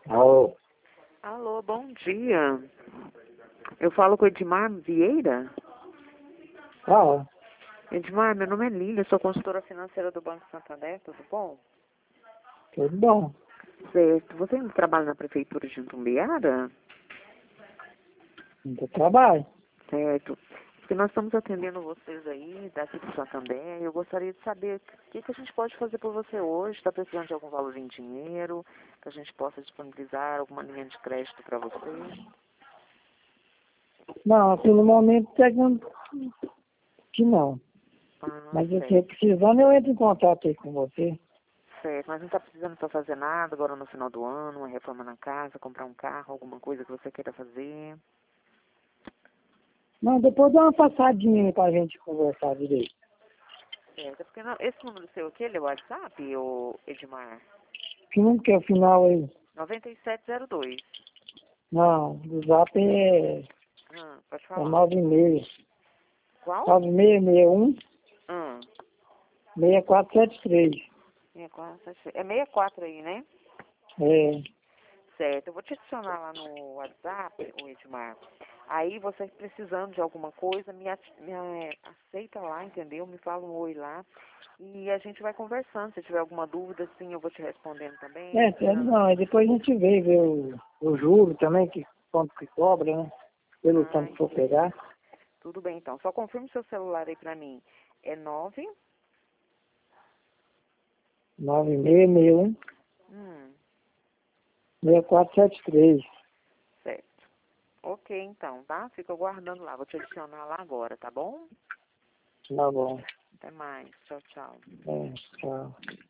Alô? Alô, bom dia. Eu falo com o Edmar Vieira. Ah, Edmar, meu nome é Lília, sou consultora financeira do Banco Santander, tudo bom? tudo bom. Certo. Você ainda trabalha na prefeitura de Itumbiara? Muito trabalho. Certo. Porque nós estamos atendendo vocês aí, daqui do Santander, e eu gostaria de saber o que a gente pode fazer por você hoje. Está precisando de algum valor em dinheiro, que a gente possa disponibilizar alguma linha de crédito para você? Não, assim, no momento que não. Ah, Mas se certo. você precisando, eu entro em contato aí com você. Certo, mas não está precisando para fazer nada agora no final do ano, uma reforma na casa, comprar um carro, alguma coisa que você queira fazer. Não, depois dá uma passadinha aí pra gente conversar direito. Certo, é porque esse número seu aqui, ele é o WhatsApp, o Edmar? Que número que é o final aí? 9702. Não, o zap Pode é falar. 96. Qual? 9661 Ah, 6473. 64, é 64 aí, né? É, Certo, eu vou te adicionar lá no WhatsApp, o Edmar. Aí você precisando de alguma coisa, aceita lá, entendeu? Me fala um oi lá. E a gente vai conversando. Se tiver alguma dúvida, sim, eu vou te respondendo também. não, aí depois a gente vê o juro também, que quanto que cobra, né? Pelo tanto que for Entendi. pegar. Tudo bem, então. Só confirme seu celular aí pra mim. É 9. 9661 Hum, 6473. certo. Ok, então, tá? Fica aguardando lá. Vou te adicionar lá agora, tá bom? Tá bom. Até mais. Tchau, tchau. É, tchau.